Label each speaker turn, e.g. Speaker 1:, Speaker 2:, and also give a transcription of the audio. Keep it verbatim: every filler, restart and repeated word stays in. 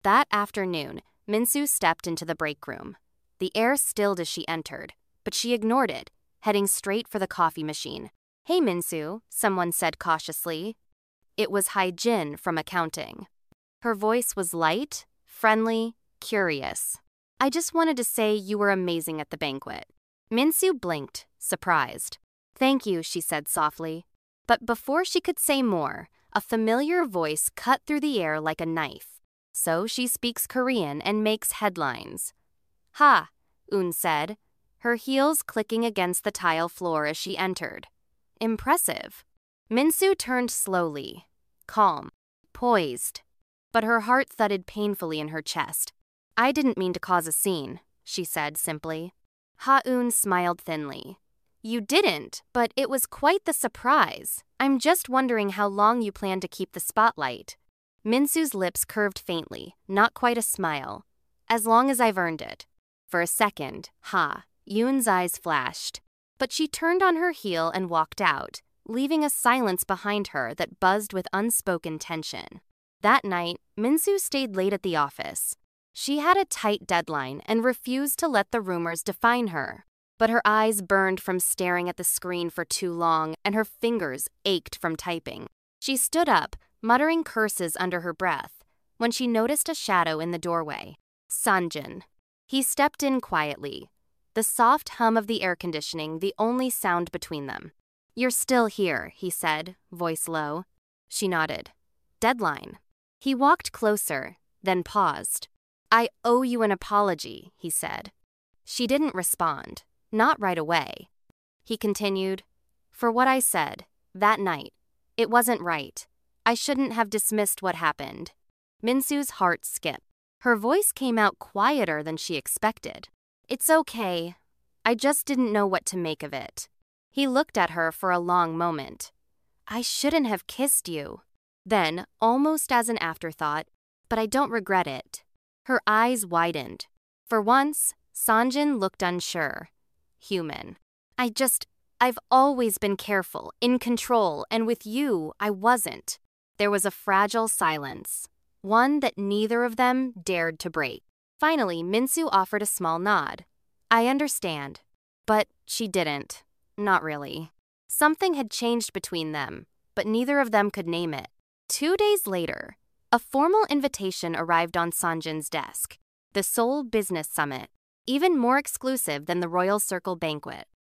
Speaker 1: That afternoon, Minsu stepped into the break room. The air stilled as she entered, but she ignored it, heading straight for the coffee machine. "Hey, Minsu," someone said cautiously. It was Hai-jin from accounting. Her voice was light, friendly, curious. "I just wanted to say you were amazing at the banquet." Minsu blinked, surprised. "Thank you," she said softly. But before she could say more, a familiar voice cut through the air like a knife. "So she speaks Korean and makes headlines." "Ha," Un said, her heels clicking against the tile floor as she entered. "Impressive." Minsu turned slowly, calm, poised, but her heart thudded painfully in her chest. "I didn't mean to cause a scene," she said simply. Ha-un smiled thinly. "You didn't, but it was quite the surprise. I'm just wondering how long you plan to keep the spotlight." Minsu's lips curved faintly, not quite a smile. "As long as I've earned it." For a second, Ha-Yoon's eyes flashed. But she turned on her heel and walked out, leaving a silence behind her that buzzed with unspoken tension. That night, Minsu stayed late at the office. She had a tight deadline and refused to let the rumors define her. But her eyes burned from staring at the screen for too long, and her fingers ached from typing. She stood up, muttering curses under her breath, when she noticed a shadow in the doorway. Sanjin. He stepped in quietly, the soft hum of the air conditioning the only sound between them. "You're still here," he said, voice low. She nodded. "Deadline." He walked closer, then paused. "I owe you an apology," he said. She didn't respond, not right away. He continued, "For what I said, that night. It wasn't right. I shouldn't have dismissed what happened." Minsu's heart skipped. Her voice came out quieter than she expected. "It's okay. I just didn't know what to make of it." He looked at her for a long moment. "I shouldn't have kissed you." Then, almost as an afterthought, "But I don't regret it." Her eyes widened. For once, Sanjin looked unsure. Human. "I just, I've always been careful, in control, and with you, I wasn't." There was a fragile silence, one that neither of them dared to break. Finally, Minsu offered a small nod. "I understand." But she didn't. Not really. Something had changed between them, but neither of them could name it. Two days later, a formal invitation arrived on Sanjin's desk. The Seoul Business Summit, even more exclusive than the Royal Circle banquet.